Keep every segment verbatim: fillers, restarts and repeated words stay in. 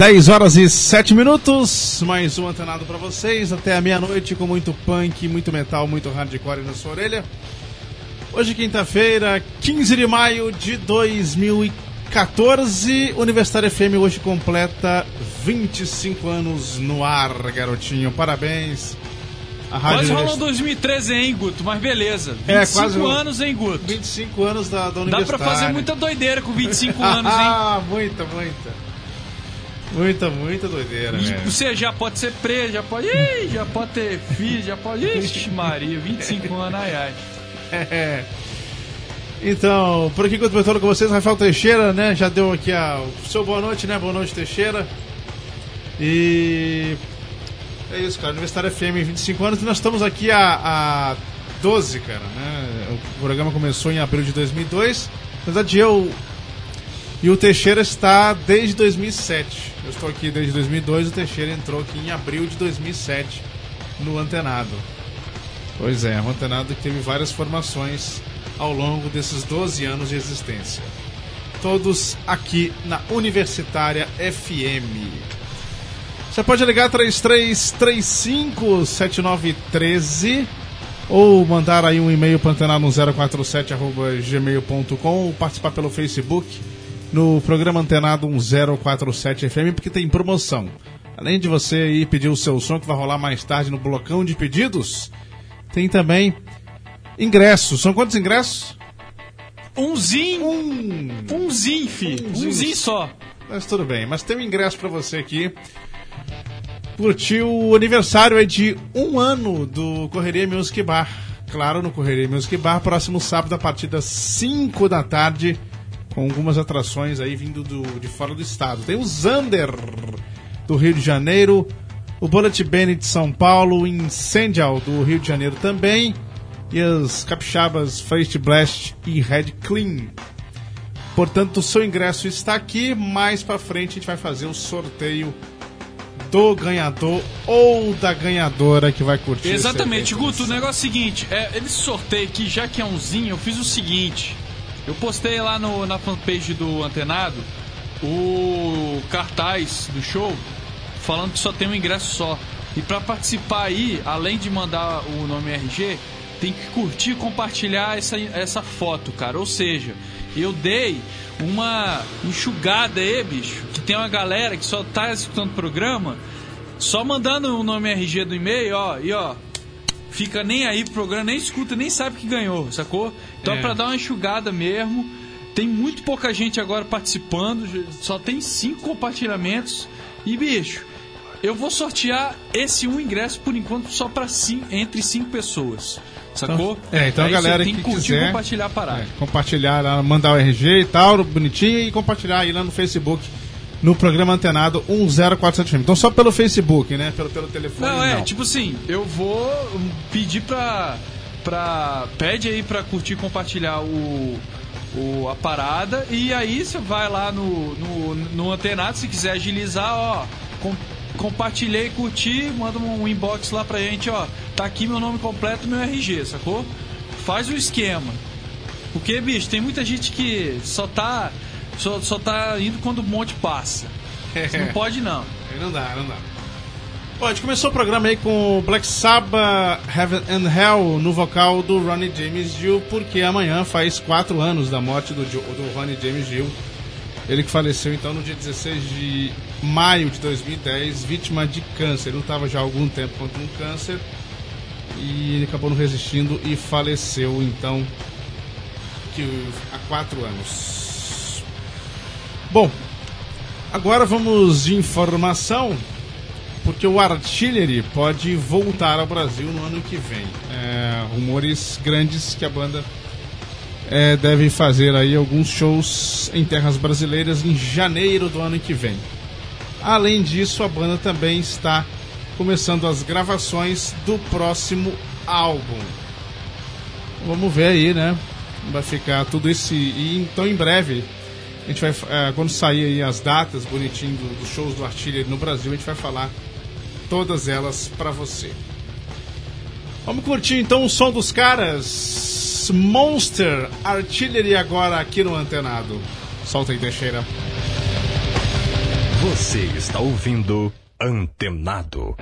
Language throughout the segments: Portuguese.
dez horas e sete minutos, mais um antenado pra vocês, até a meia-noite com muito punk, muito metal, muito hardcore na sua orelha. Hoje quinta-feira, quinze de maio de dois mil e quatorze, Universitário F M hoje completa vinte e cinco anos no ar, garotinho, parabéns. A quase rolou dois mil e treze, hein, Guto? Mas beleza. vinte e cinco é, quase anos, hein, Guto? vinte e cinco anos da, da Universitária. Dá pra fazer muita doideira com vinte e cinco anos, hein? Ah, muita, muita. Muita, muita doideira, velho. Você já pode ser preso, já pode. Ih, já pode ter filho, já pode. Ixi, Maria, vinte e cinco anos, ai, ai. É. Então, por aqui que eu tô com vocês, Rafael Teixeira, né? Já deu aqui a, o seu boa noite, né? Boa noite, Teixeira. E. É isso, cara. Universitário F M, vinte e cinco anos. E nós estamos aqui há, há doze, cara, né? O programa começou em abril de dois mil e dois. Na verdade, eu. E o Teixeira está desde dois mil e sete. Eu estou aqui desde dois mil e dois. O Teixeira entrou aqui em abril de dois mil e sete no Antenado. Pois é, um Antenado que teve várias formações ao longo desses doze anos de existência. Todos aqui na Universitária F M. Você pode ligar três três três cinco sete nove um três ou mandar aí um e-mail para antenado no zero quatro sete arroba gmail ponto com ou participar pelo Facebook no programa Antenado um zero quatro sete F M, porque tem promoção. Além de você ir pedir o seu som que vai rolar mais tarde no blocão de pedidos, tem também ingressos. São quantos ingressos? Umzinho. Um. Umzinho, filho. Umzinho, Umzinho só. Mas tudo bem. Mas tem um ingresso pra você aqui. Curtir o aniversário é de um ano do Correria Music Bar. Claro, no Correria Music Bar, próximo sábado a partir das cinco da tarde, com algumas atrações aí vindo do, de fora do estado. Tem o Zander do Rio de Janeiro, o Bullet Band de São Paulo, o Incendial do Rio de Janeiro também, e as capixabas Face Blast e Red Clean. Portanto, o seu ingresso está aqui. Mais pra frente a gente vai fazer o sorteio do ganhador ou da ganhadora que vai curtir. Exatamente, Guto, o negócio é o seguinte, é, esse sorteio aqui, já que é umzinho, eu fiz o seguinte, eu postei lá no, na fanpage do Antenado o cartaz do show falando que só tem um ingresso só. E pra participar aí, além de mandar o nome R G, tem que curtir e compartilhar essa, essa foto, cara. Ou seja, eu dei uma enxugada aí, bicho, que tem uma galera que só tá escutando o programa, só mandando o nome R G do e-mail, ó, e ó, fica nem aí pro programa, nem escuta, nem sabe que ganhou, sacou? Então é, é pra dar uma enxugada mesmo. Tem muito pouca gente agora participando, só tem cinco compartilhamentos. E, bicho, eu vou sortear esse um ingresso por enquanto só pra cinco, entre cinco pessoas. Sacou? Então, é, então a galera tem que que curtir quiser, compartilhar a parada. É, compartilhar lá, mandar o R G e tal, bonitinho, e compartilhar aí lá no Facebook, no programa Antenado um zero quatro sete F M. Então só pelo Facebook, né? Pelo, pelo telefone. Não, é, não. Tipo assim, eu vou pedir pra, pra. Pede aí pra curtir e compartilhar o, o, a parada. E aí você vai lá no, no, no Antenado, se quiser agilizar, ó. Com, compartilhei, curti, manda um inbox lá pra gente, ó. Tá aqui meu nome completo e meu R G, sacou? Faz o esquema. Porque, bicho, tem muita gente que só tá só, só tá indo quando o monte passa. É. Não pode, não. Não dá, não dá. Bom, a gente começou o programa aí com o Black Sabbath, Heaven and Hell, no vocal do Ronnie James Dio, porque amanhã faz quatro anos da morte do, do Ronnie James Dio. Ele que faleceu então no dia dezesseis de maio de dois mil e dez, vítima de câncer. Ele lutava já há algum tempo contra um câncer e ele acabou não resistindo e faleceu então que, há quatro anos. Bom, agora vamos de informação, porque o Artillery pode voltar ao Brasil no ano que vem. É, rumores grandes que a banda É, devem fazer aí alguns shows em terras brasileiras em janeiro do ano que vem. Além disso, a banda também está começando as gravações do próximo álbum. Vamos ver aí, né? Vai ficar tudo isso. E então em breve, a gente vai, é, quando sair aí as datas bonitinho dos do shows do Artillery no Brasil, a gente vai falar todas elas pra você. Vamos curtir então o som dos caras. Monster Artillery agora aqui no Antenado. Solta aí, Teixeira. Você está ouvindo Antenado.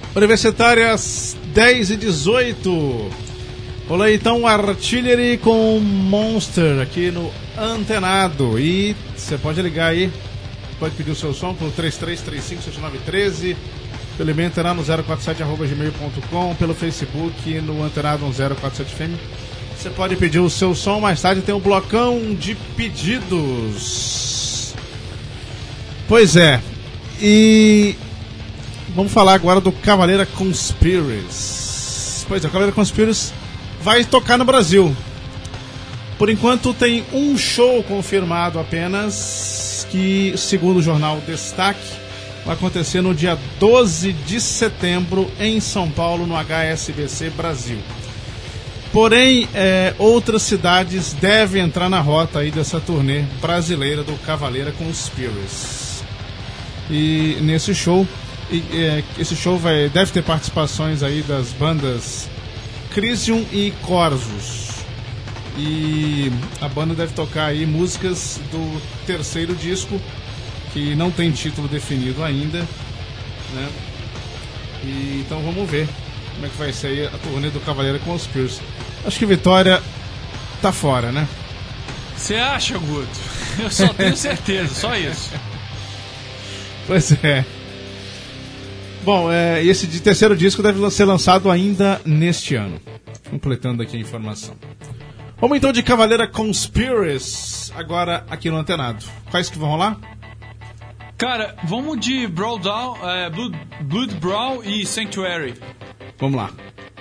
Universitárias dez e dezoito. Olá, então, Artillery com Monster aqui no Antenado. E você pode ligar aí, pode pedir o seu som pelo três três três cinco sete nove um três, pelo e-mail antenado no zero quatro sete arroba gmail ponto com, pelo Facebook no Antenado zero quatro sete F M. Você pode pedir o seu som, mais tarde tem um blocão de pedidos. Pois é, e vamos falar agora do Cavaleira Conspiracy. Pois é, o Cavaleira Conspiracy vai tocar no Brasil. Por enquanto tem um show confirmado apenas, que segundo o jornal Destaque, vai acontecer no dia doze de setembro em São Paulo, no H S B C Brasil. Porém, é, outras cidades devem entrar na rota aí dessa turnê brasileira do Cavaleira Conspiracy. E nesse show, e, é, esse show vai, deve ter participações aí das bandas Crisium e Corsos. E a banda deve tocar aí músicas do terceiro disco, que não tem título definido ainda, né? E, então vamos ver como é que vai ser aí a turnê do Cavaleira Conspiracy. Acho que Vitória tá fora, né? Você acha, Guto? Eu só tenho certeza, só isso. Pois é. Bom, é, esse de terceiro disco deve ser lançado ainda neste ano. Completando aqui a informação. Vamos então de Cavaleira Conspiracy, agora aqui no Antenado. Quais que vão rolar? Cara, vamos de Brawl Down, é, Blood, Blood Brawl e Sanctuary. Vamos lá.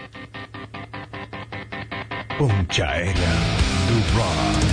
Ponte aérea do rock.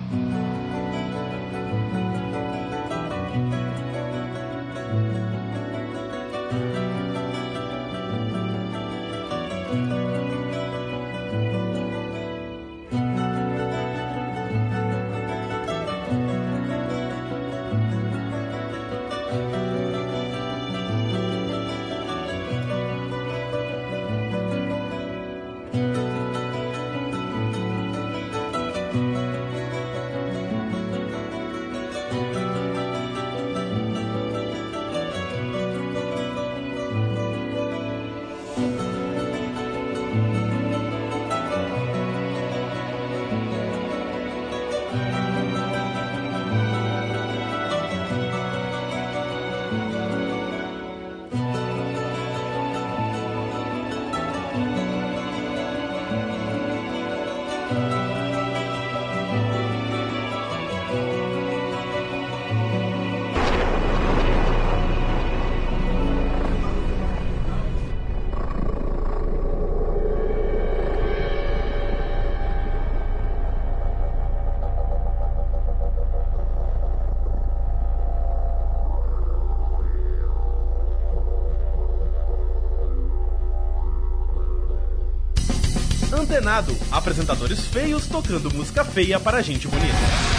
Antenado, apresentadores feios tocando música feia para gente bonita.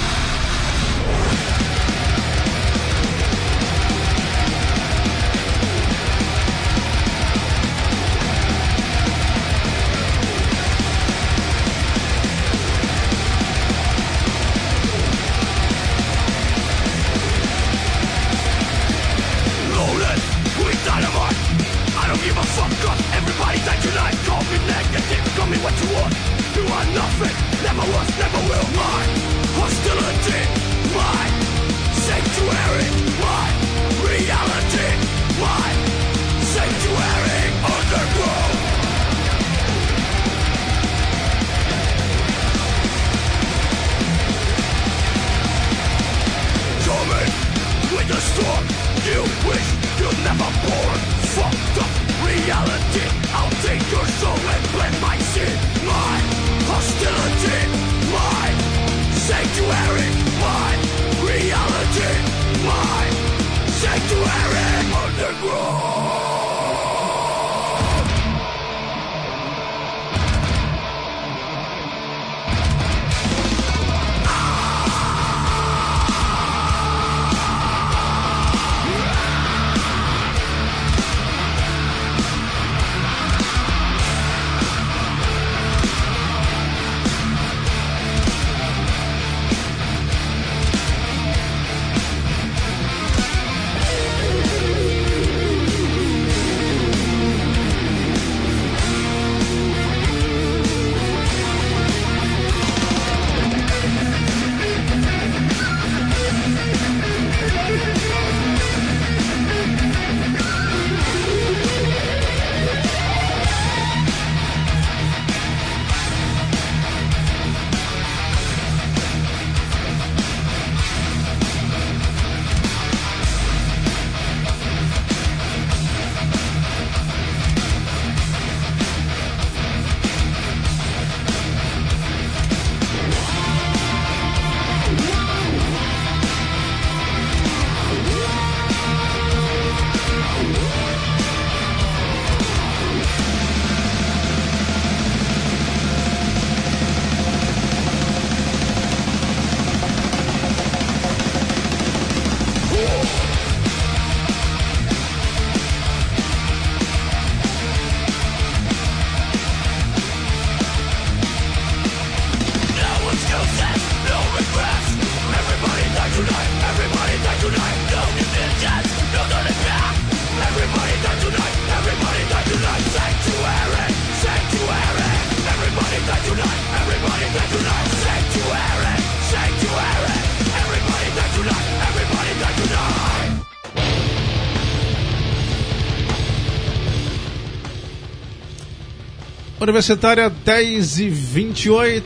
Universitária dez e vinte e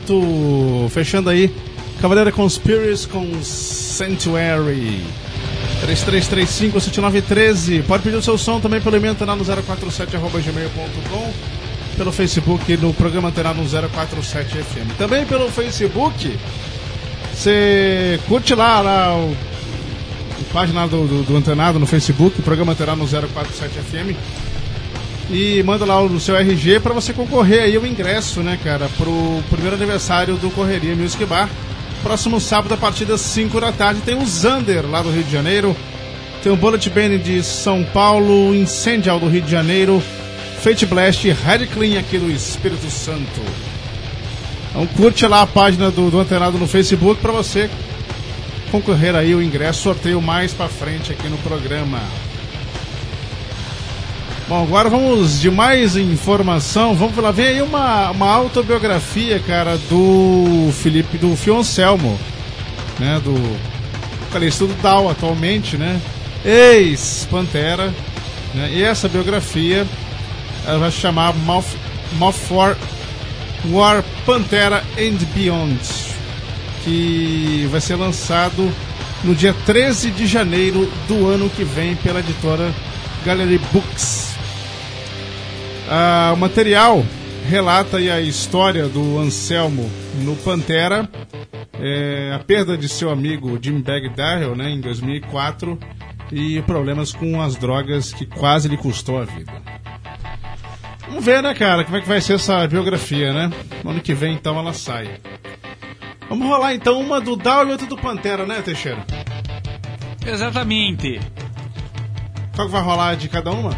oito, fechando aí Cavaleira Conspiracy com Sanctuary. Três três três cinco, sete nove um três. Pode pedir o seu som também pelo e-mail antenado no zero quatro sete arroba gmail ponto com, pelo Facebook no programa Antenado no zero quatro sete F M. Também pelo Facebook Você curte lá, lá o, a página do, do, do Antenado no Facebook, o programa terá no zero quatro sete F M. E manda lá o seu R G pra você concorrer aí o ingresso, né, cara, pro primeiro aniversário do Correria Music Bar. Próximo sábado, a partir das cinco da tarde, tem o Zander lá do Rio de Janeiro. Tem o Bullet Band de São Paulo, Incendial do Rio de Janeiro, Fate Blast e Red Clean aqui do Espírito Santo. Então curte lá a página do, do Antenado no Facebook para você concorrer aí o ingresso, sorteio mais pra frente aqui no programa. Bom, agora vamos de mais informação. Vamos lá, vem aí uma, uma autobiografia, cara, do Felipe, do Fio Anselmo, né, do vocalista do Down atualmente, né, ex-Pantera, né, e essa biografia ela vai se chamar Mouth, Mouth War, War Pantera and Beyond, que vai ser lançado no dia treze de janeiro do ano que vem pela editora Gallery Books. Ah, o material relata aí a história do Anselmo no Pantera, é, a perda de seu amigo Jim Bagdarrell, né, em dois mil e quatro, e problemas com as drogas que quase lhe custou a vida. Vamos ver, né, cara, como é que vai ser essa biografia, né? No ano que vem, então, ela sai. Vamos rolar, então, uma do Down e outra do Pantera, né, Teixeira? Exatamente. Qual que vai rolar de cada uma?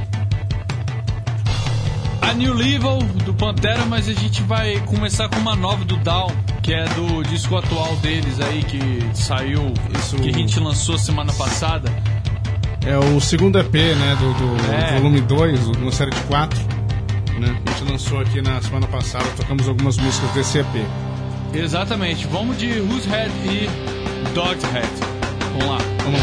A New Level do Pantera, mas a gente vai começar com uma nova do Down, que é do disco atual deles aí, que saiu, Isso... que a gente lançou semana passada. É o segundo E P, né, do, do é. volume dois, uma série de quatro, né, que a gente lançou aqui na semana passada, tocamos algumas músicas desse E P. Exatamente, vamos de Whose Head e Dog's Head. Vamos lá. Vamos lá.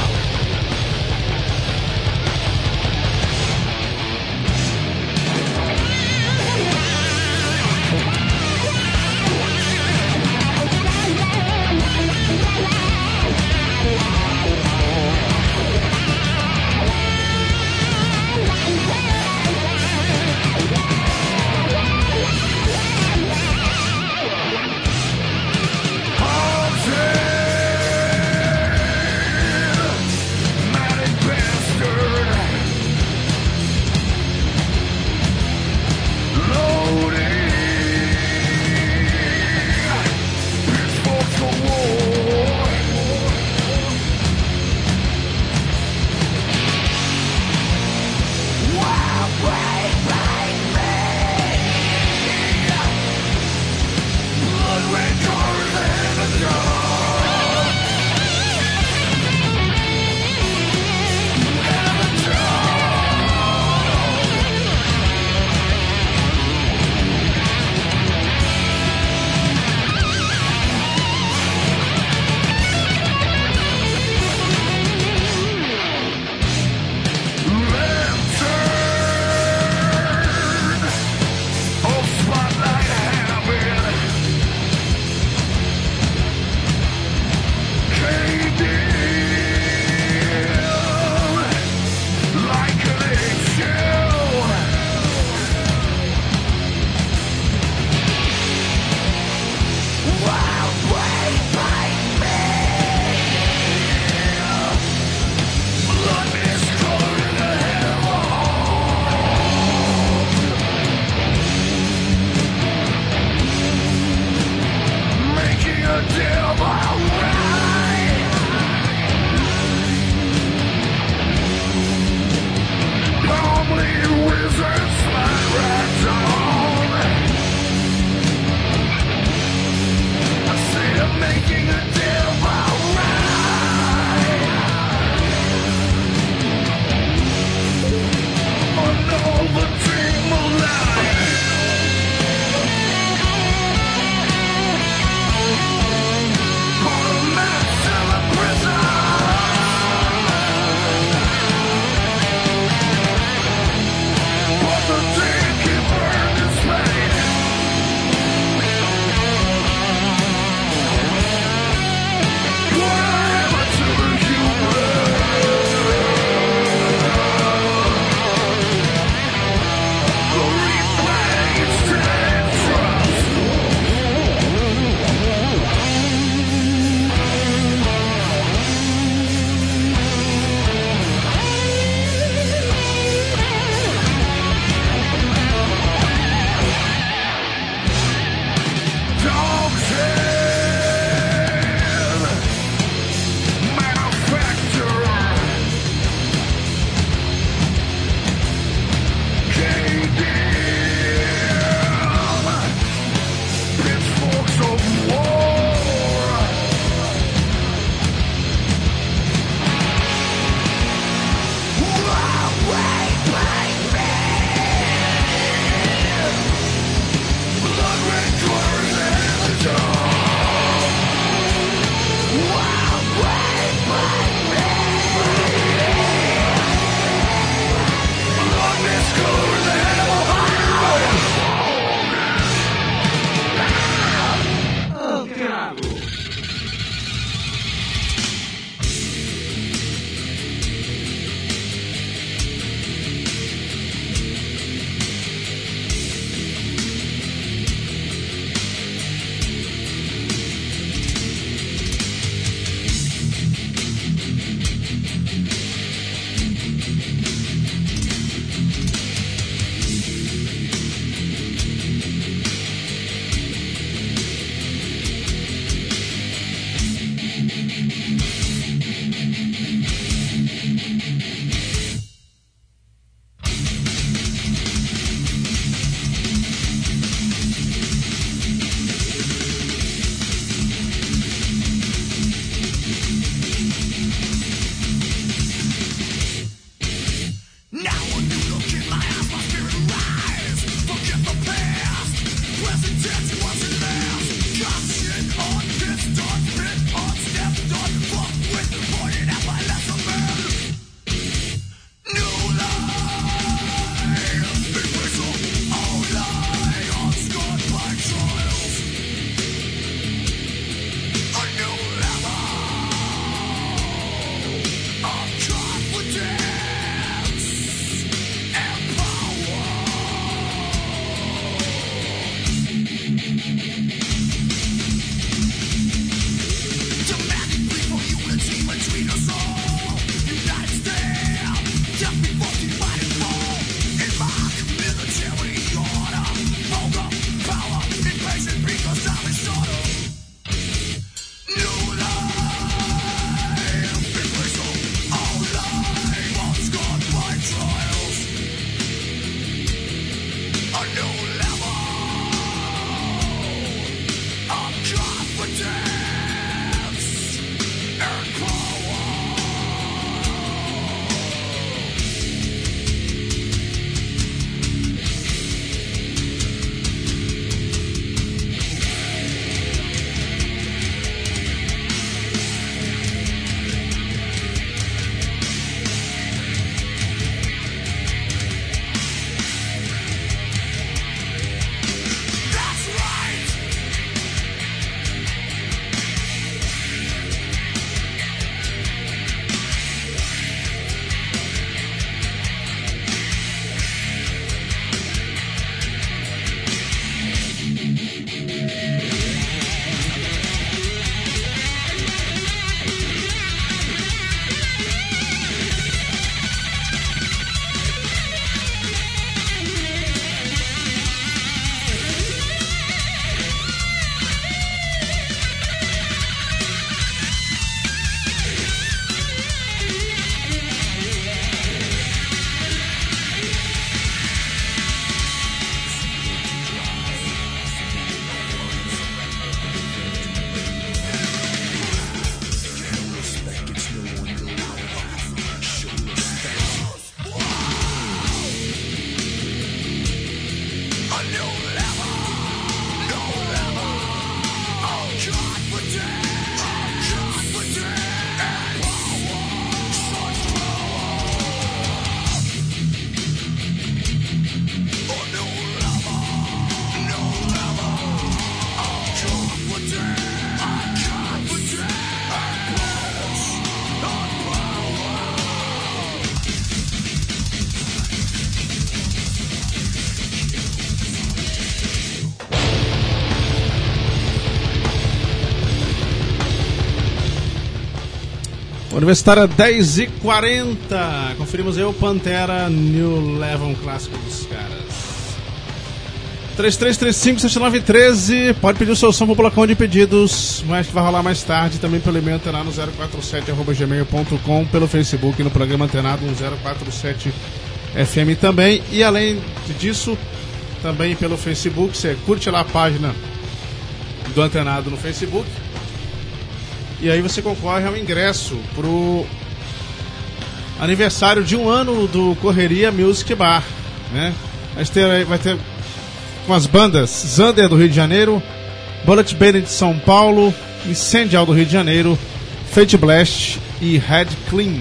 Universitária dez e quarenta. Conferimos eu, Pantera, New Level, um clássico dos caras. três três três cinco sete nove um três. Pode pedir o seu som pro blocão de pedidos, mas que vai rolar mais tarde também pelo e-mail antenado zero quatro sete arroba gmail ponto com, pelo Facebook no programa Antenado zero quatro sete F M também. E além disso, também pelo Facebook, você curte lá a página do Antenado no Facebook. E aí você concorre ao ingresso pro aniversário de um ano do Correria Music Bar, né? Vai ter, vai ter com as bandas Zander do Rio de Janeiro, Bullet Bane de São Paulo, Incendial do Rio de Janeiro, Fate Blast e Head Clean.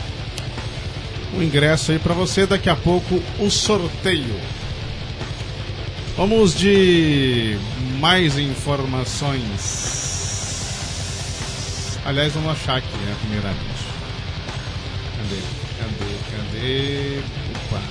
O ingresso aí pra você, daqui a pouco o sorteio. Vamos de mais informações. Aliás, vamos achar aqui, né, primeiramente. Cadê? Cadê? Cadê? Opa.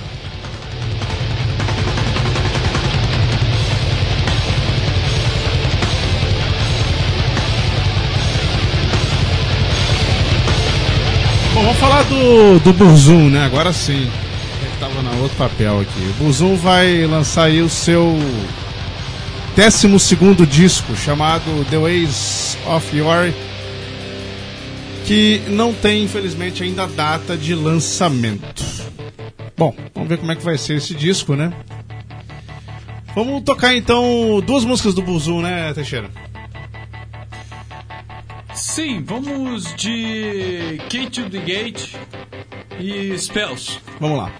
Bom, vamos falar do, do Burzum, né? Agora sim. Ele tava na outro papel aqui. O Burzum vai lançar aí o seu décimo segundo disco, chamado The Ways of Yore, que não tem, infelizmente, ainda data de lançamento. Bom, vamos ver como é que vai ser esse disco, né? Vamos tocar, então, duas músicas do Burzum, né, Teixeira? Sim, vamos de Key to the Gate e Spells. Vamos lá.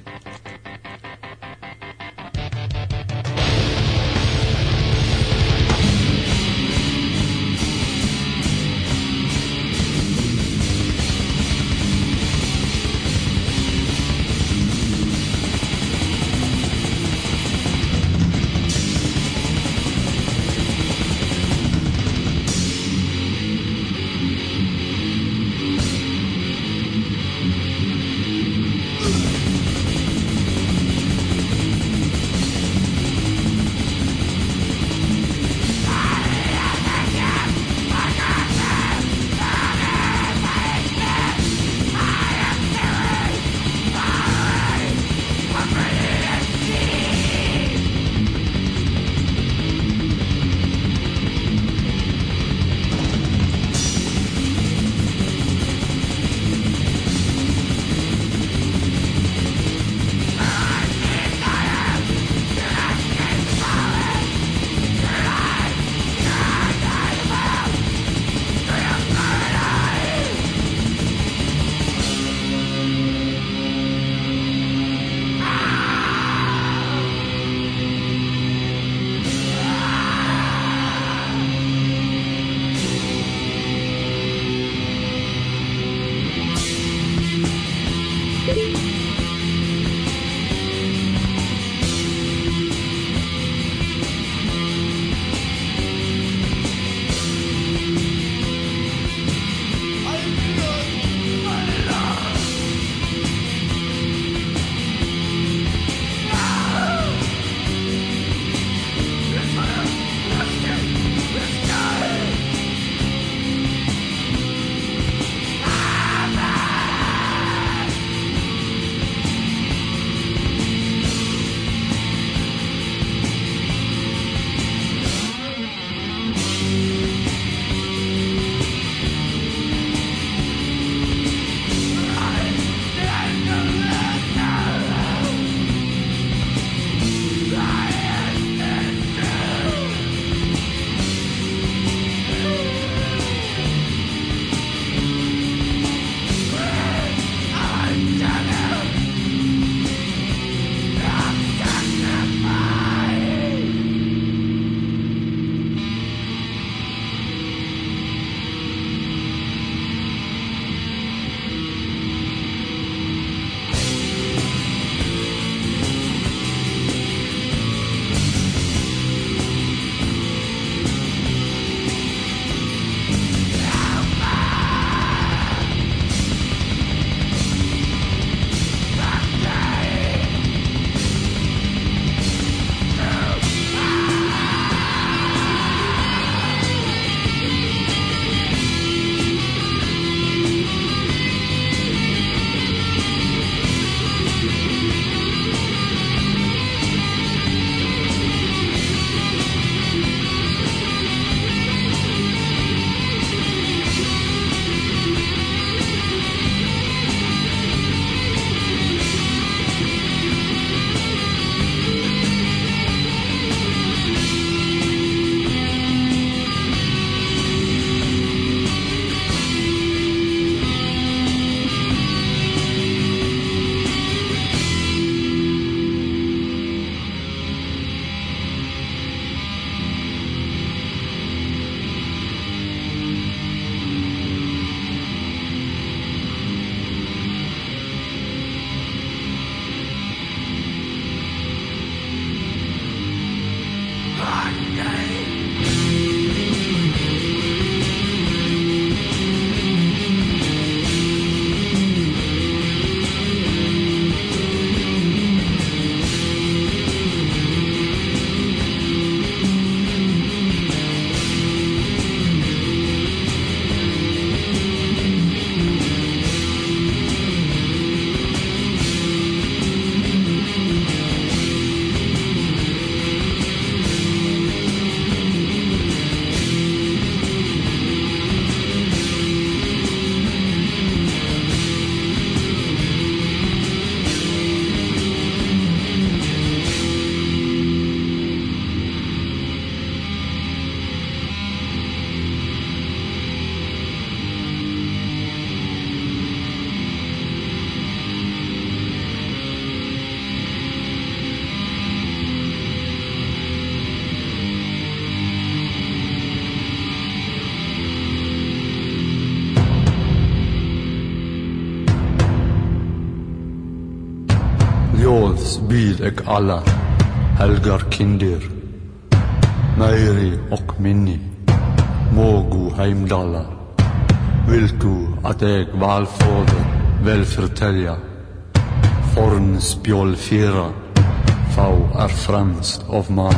spyr ek alla helgar kindir Meiri och minni Mogu heimdala Vill du att jag valfåder väl förtälja Forn spjål fyra Fau är främst av man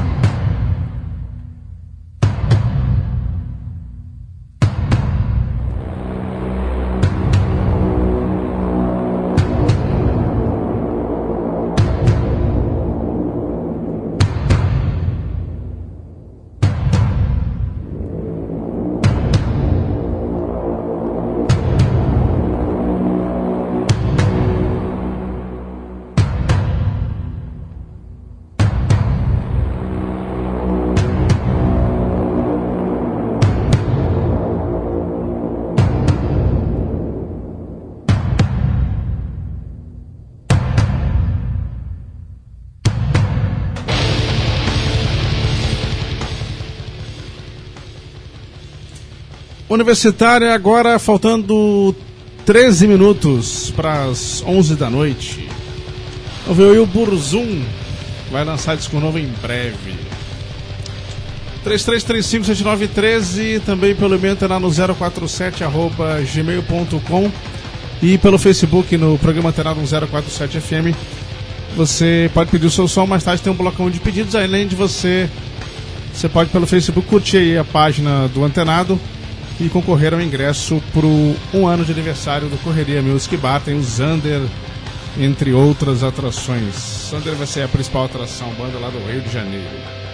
Universitária agora faltando treze minutos para as onze da noite. Vamos ver aí o Burzum vai lançar disco novo em breve. três três três cinco sete nove um três, também pelo e-mail lá no zero quatro sete arroba gmail ponto com e pelo Facebook no programa Antenado um zero quatro sete F M. Você pode pedir o seu som, mais tarde tem um blocão de pedidos, além de você você pode pelo Facebook curtir aí a página do Antenado e concorrer ao ingresso para o um ano de aniversário do Correria Music Bar. Tem o Zander, entre outras atrações. Zander vai ser a principal atração, banda lá do Rio de Janeiro.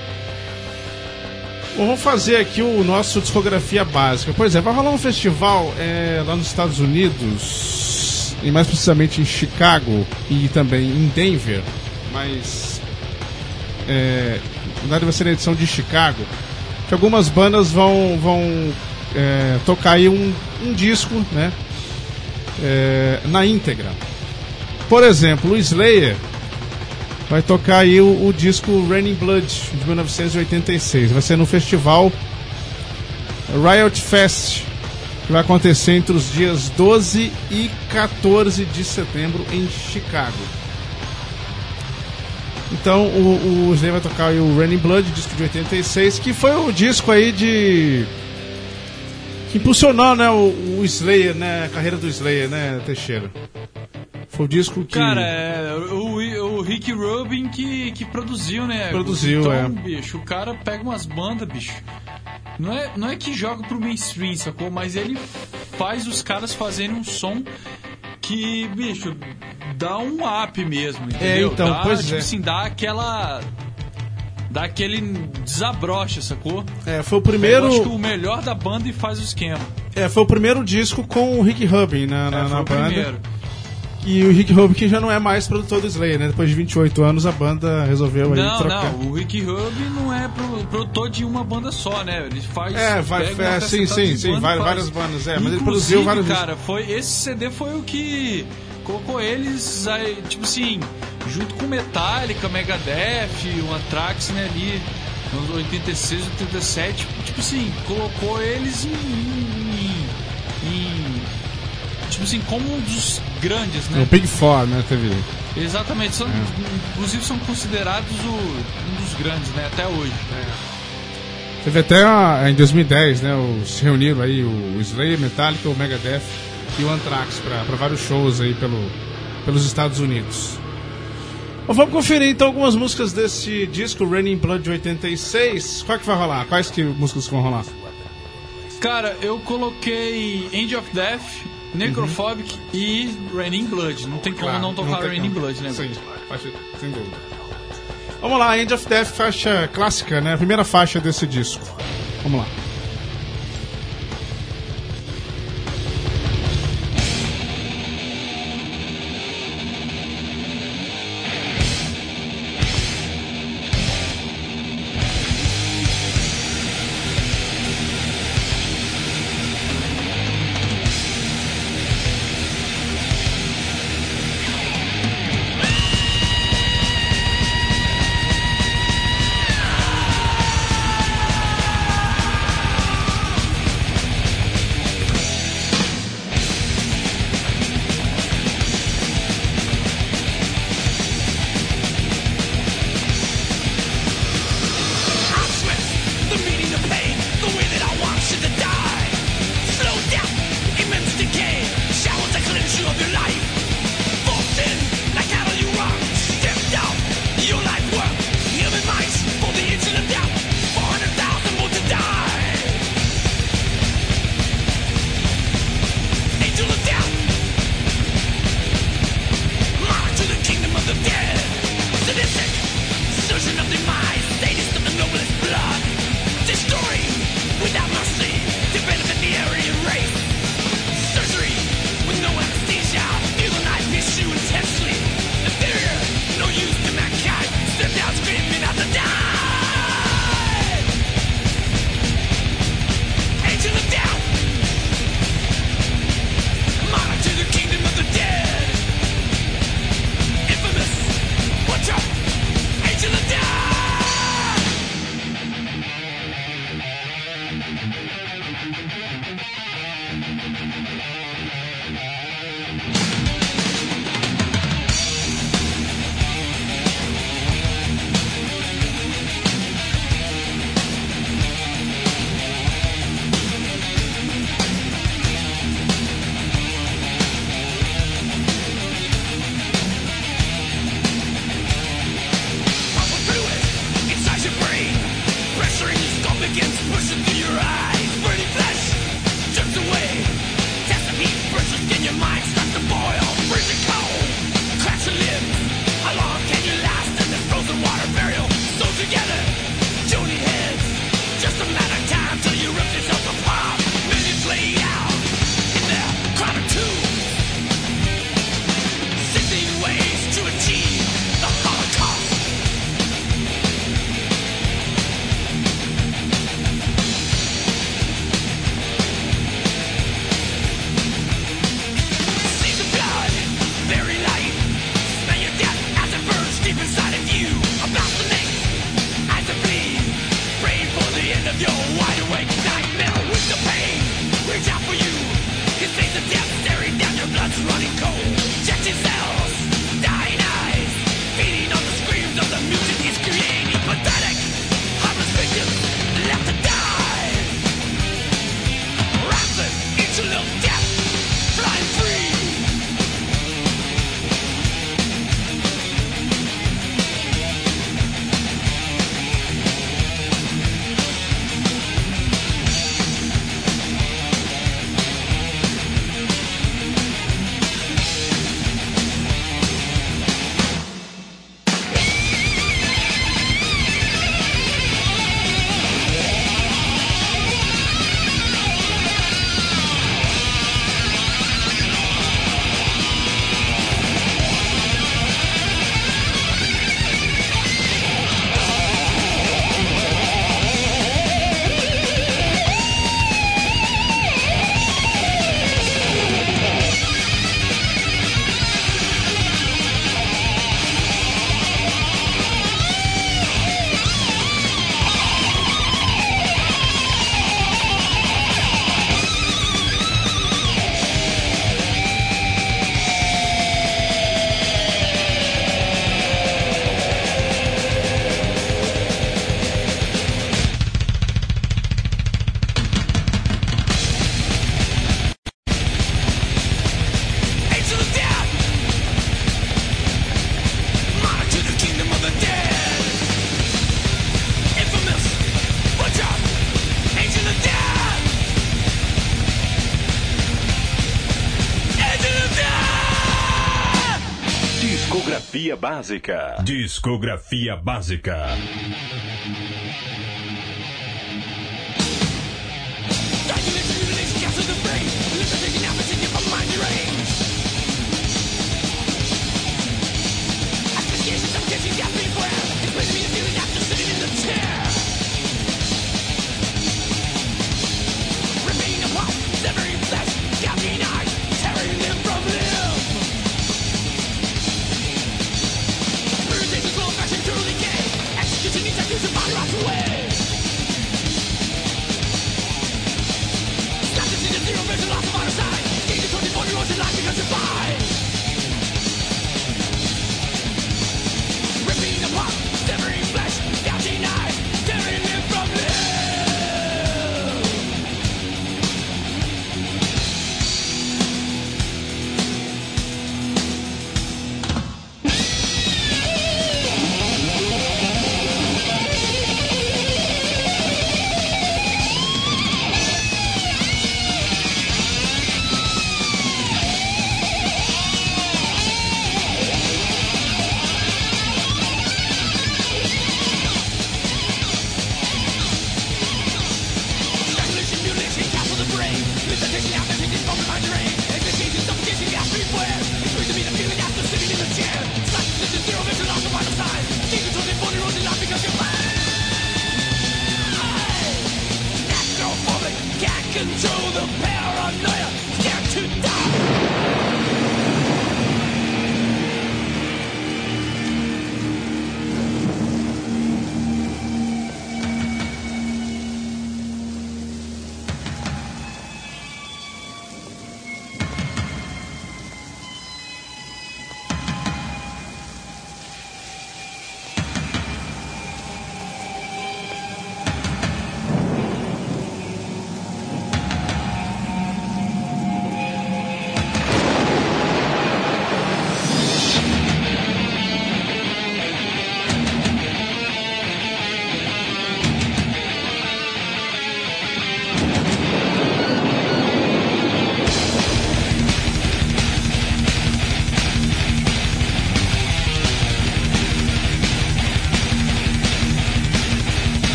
Bom, vamos fazer aqui o nosso discografia básica. Pois é, vai rolar um festival é, lá nos Estados Unidos, e mais precisamente em Chicago e também em Denver, mas é, na verdade vai ser na edição de Chicago, que algumas bandas vão... vão É, tocar aí um, um disco, né, é, na íntegra. Por exemplo, o Slayer vai tocar aí o, o disco Raining Blood de mil novecentos e oitenta e seis. Vai ser no festival Riot Fest, que vai acontecer entre os dias doze e quatorze de setembro em Chicago. Então o, o Slayer vai tocar aí o Raining Blood, disco de oitenta e seis, que foi o disco aí de... que impulsionou, né, o, o Slayer, né, a carreira do Slayer, né, Teixeira? Foi o disco que... Cara, é, o, o Rick Rubin que, que produziu, né? Produziu, então, é. bicho, o cara pega umas bandas, bicho. Não é, não é que joga pro mainstream, sacou? Mas ele faz os caras fazerem um som que, bicho, dá um up mesmo, entendeu? É, então, dá, pois tipo é. assim, dá aquela... dá aquele desabrocha, sacou? É, foi o primeiro... Eu acho que o melhor da banda e faz o esquema. É, foi o primeiro disco com o Rick Rubin na, na, é, foi na o banda. Primeiro. E o Rick Rubin que já não é mais produtor do Slayer, né? Depois de vinte e oito anos a banda resolveu aí não, trocar. Não, o Rick Rubin não é produtor de uma banda só, né? Ele faz... É, vai, é, sim, sim, sim, várias, várias bandas, é. Mas ele produziu vários cara, foi, esse C D foi o que colocou eles, aí, tipo assim, junto com Metallica, Megadeth, o Anthrax, né, ali, nos oitenta e seis, oitenta e sete, tipo assim, colocou eles em, em, em tipo assim, como um dos grandes, né? O Big Four, né, teve... Exatamente, são, é. inclusive são considerados o, um dos grandes, né, até hoje. É. Teve até a, em dois mil e dez, né, os reuniram aí o Slayer, Metallica, o Megadeth e o Anthrax para vários shows aí pelo, pelos Estados Unidos. Bom, vamos conferir então algumas músicas desse disco Raining Blood de oitenta e seis. Qual que vai rolar? Quais que músicas vão rolar? Cara, eu coloquei End of Death, Necrophobic uhum. e Raining Blood. Não tem como claro, não tocar não Raining Blood, né? Sim, faixa, sem dúvida. Vamos lá, End of Death, faixa clássica, né? A primeira faixa desse disco. Vamos lá. Discografia básica. Discografia básica. Continue to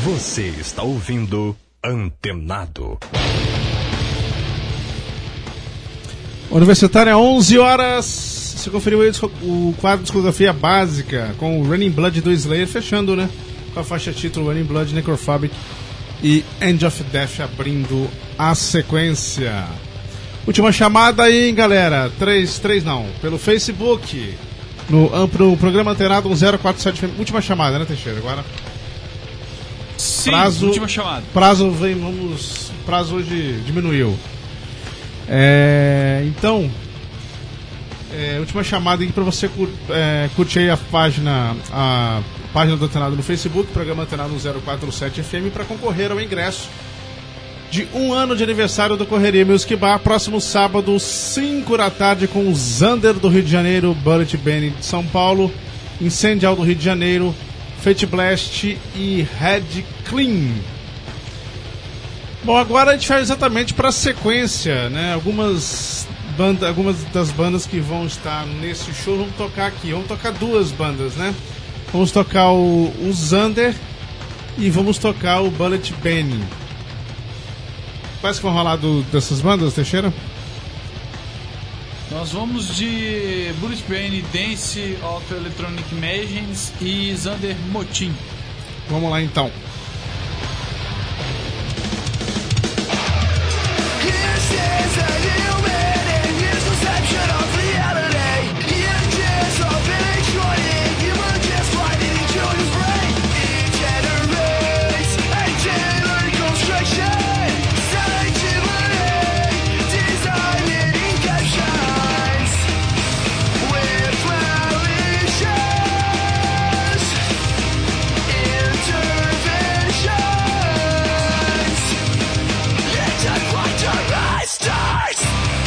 Você está ouvindo Antenado. Universitária, onze horas. Você conferiu aí o quadro de discografia básica com o Running Blood do Slayer, fechando, né? Com a faixa título Running Blood, Necrophobic e End of Death abrindo a sequência. Última chamada aí, galera. três, três não. Pelo Facebook. No, no programa Antenado um zero quatro sete. Última chamada, né, Teixeira? Agora. Sim, prazo, última chamada. Prazo vem, vamos. Prazo hoje diminuiu. É, então, é, última chamada aqui para você cur, é, curtir aí a página, a página do Antenado no Facebook, programa Antenado um zero quatro sete F M, para concorrer ao ingresso de um ano de aniversário do Correria Music Bar, próximo sábado, cinco da tarde, com o Zander do Rio de Janeiro, Bullet Bane de São Paulo, Incendial do Rio de Janeiro, Fate Blast e Red Clean. Bom, agora a gente vai exatamente para a sequência, né? Algumas, banda, algumas das bandas que vão estar nesse show vamos tocar aqui. Vamos tocar duas bandas, né? Vamos tocar o, o Zander e vamos tocar o Bullet Bane. Quais que vão rolar do, dessas bandas, Teixeira? Nós vamos de Bullet Bane, Dance of Electronic Machines e Zander Motin. Vamos lá então. Stars!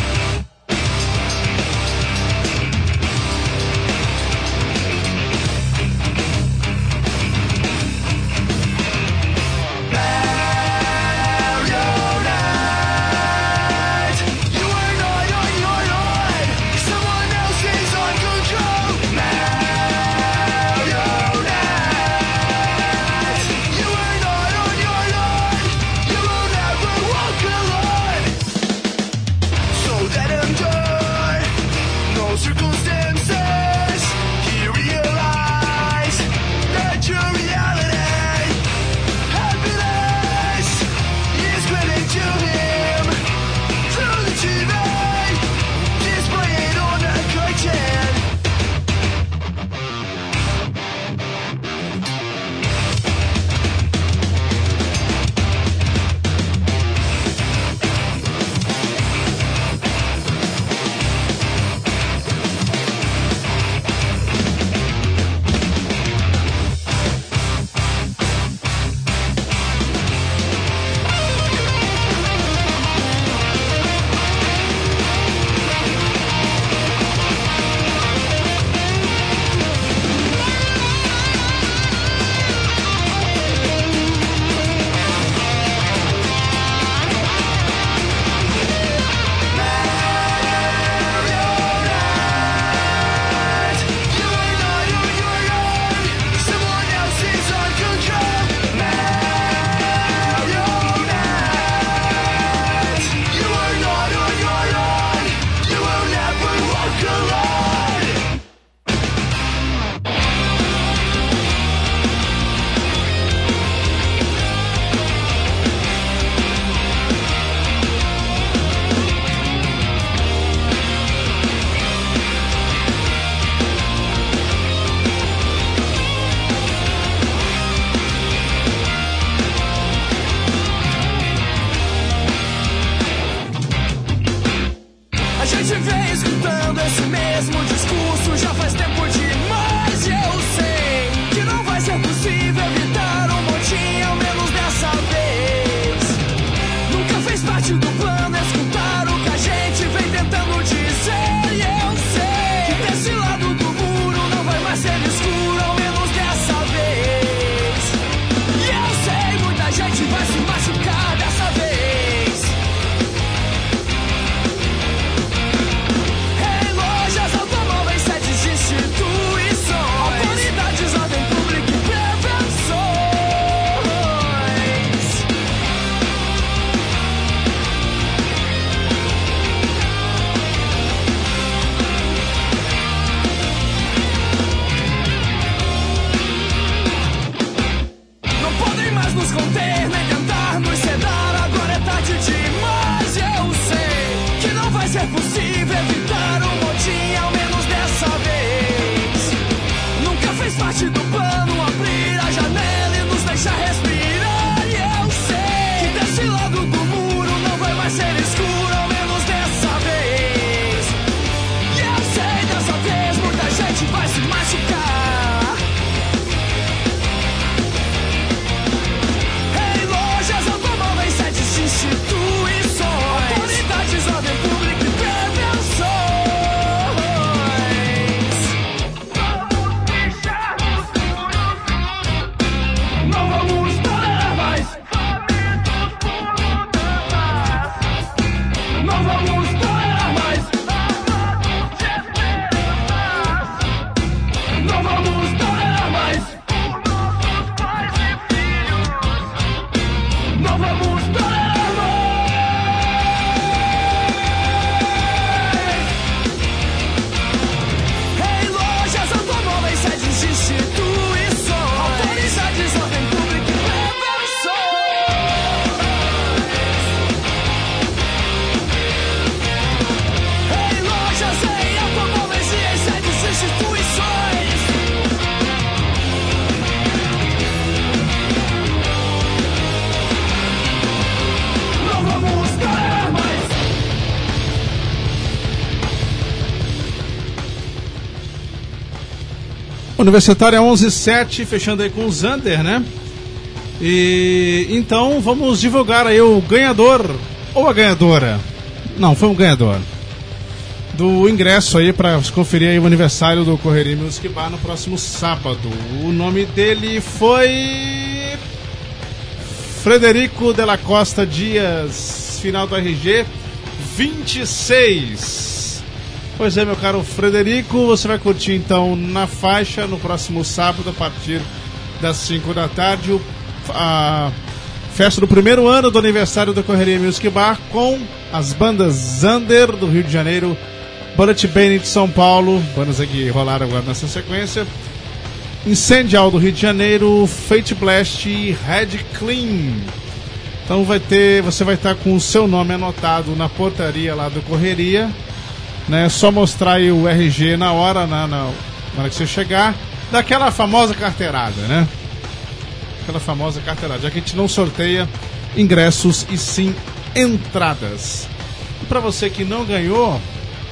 Universitária onze sete, fechando aí com o Zander, né? E então vamos divulgar aí o ganhador ou a ganhadora. Não, foi um ganhador do ingresso aí para conferir aí o aniversário do Correria Music Bar no próximo sábado. O nome dele foi Frederico Della Costa Dias, final do R G vinte e seis. Pois é, meu caro Frederico, você vai curtir então na faixa no próximo sábado a partir das cinco da tarde o a festa do primeiro ano do aniversário da Correria Music Bar com as bandas Zander do Rio de Janeiro, Bullet Bane de São Paulo, bandas que rolaram agora nessa sequência, Incendial do Rio de Janeiro, Fate Blast e Red Clean. Então vai ter, você vai estar com o seu nome anotado na portaria lá do Correria, né? Só mostrar aí o R G na hora, na, na, na hora que você chegar, daquela famosa carteirada, né? Aquela famosa carteirada, já que a gente não sorteia ingressos e sim entradas. E para você que não ganhou,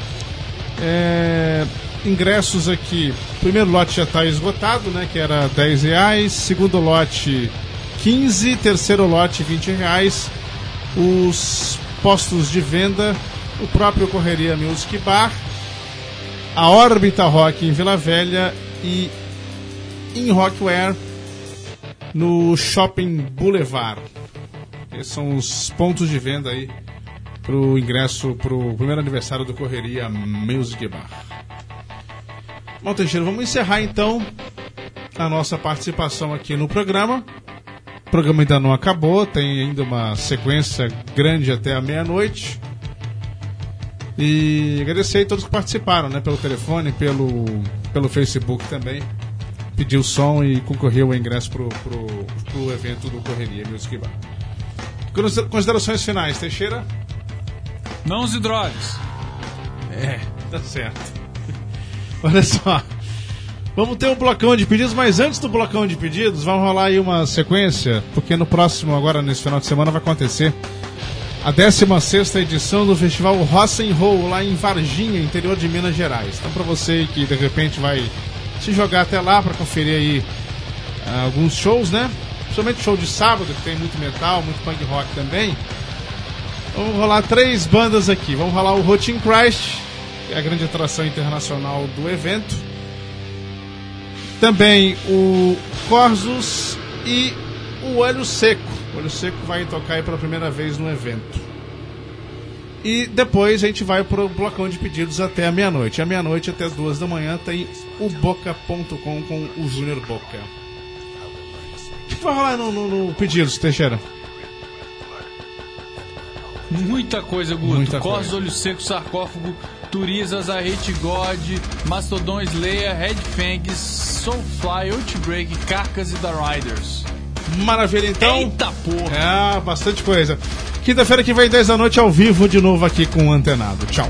é, ingressos aqui, o primeiro lote já está esgotado, né, que era dez reais, segundo lote quinze, terceiro lote vinte reais, os postos de venda, o próprio Correria Music Bar, a Órbita Rock em Vila Velha e em Rockware no Shopping Boulevard. Esses são os pontos de venda aí pro ingresso pro primeiro aniversário do Correria Music Bar. Bom, Teixeira, vamos encerrar então a nossa participação aqui no programa. O programa ainda não acabou, tem ainda uma sequência grande até a meia-noite. E agradecer a todos que participaram, né, pelo telefone, pelo, pelo Facebook também. Pediu som e concorreu ao ingresso pro, pro, pro evento do Correria Music Bar. Considerações finais, Teixeira? Não use drogas. É, tá certo. Olha só, vamos ter um blocão de pedidos, mas antes do blocão de pedidos, vamos rolar aí uma sequência, porque no próximo, agora nesse final de semana, vai acontecer a décima sexta edição do Festival Rock'n'Roll lá em Varginha, interior de Minas Gerais. Então, para você que de repente vai se jogar até lá para conferir aí uh, alguns shows, né? Principalmente show de sábado, que tem muito metal, muito punk rock também. Vamos rolar três bandas aqui. Vamos rolar o Rotting Christ, que é a grande atração internacional do evento. Também o Corsus e o Olho Seco. O Olho Seco vai tocar aí pela primeira vez no evento. E depois a gente vai pro blocão de pedidos até a meia-noite. À meia-noite até as duas da manhã tem o Boca ponto com com o Júnior Boca. O que vai rolar no, no, no pedidos, Teixeira? Muita coisa, Guto. Muita Corsos, coisa. Olho Seco, Sarcófago, Turizas, A Hate God, Mastodon, Slayer, Red Fangs, Soulfly, Outbreak, Carcass e The Riders. Maravilha, então. Eita porra! É, bastante coisa. Quinta-feira que vem, dez da noite, ao vivo, de novo aqui com o Antenado. Tchau.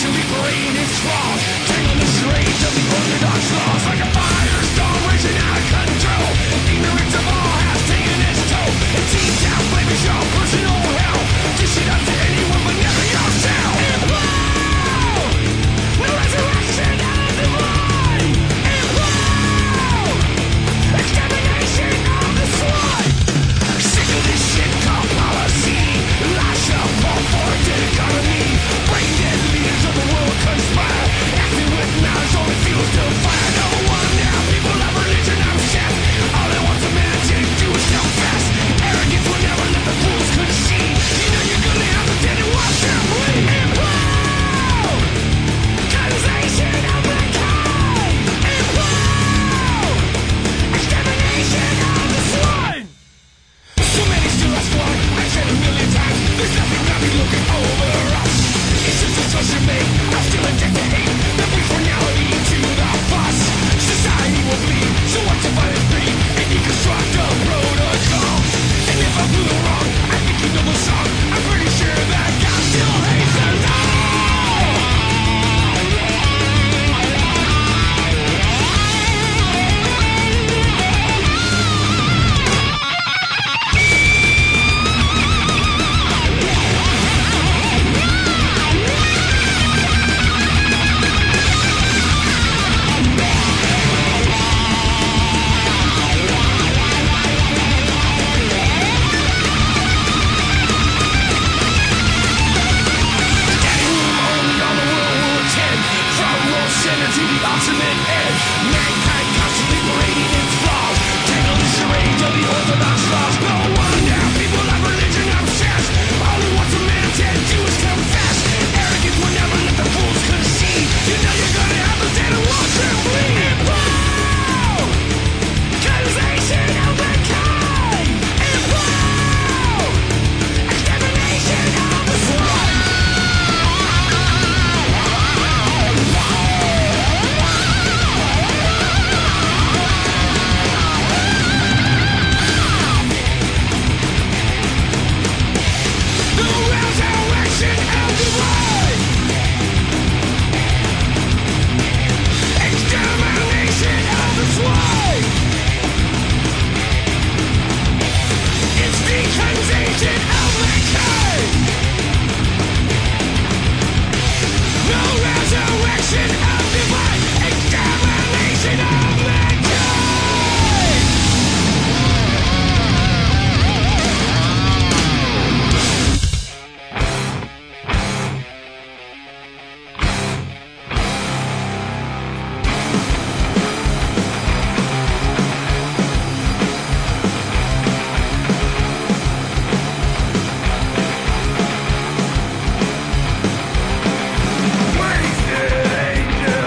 Wasted angels.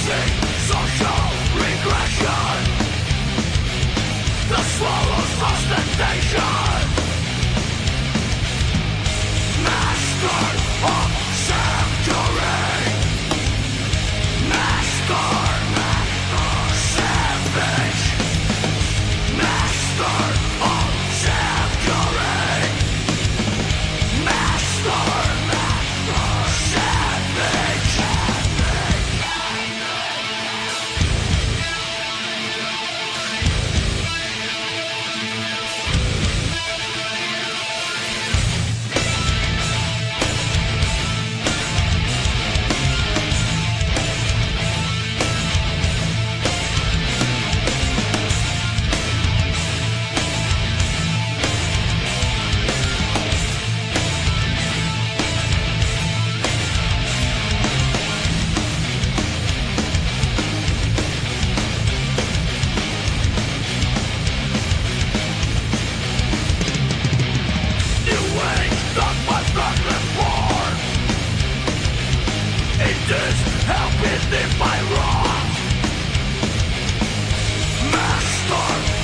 Help me live my wrong, Master.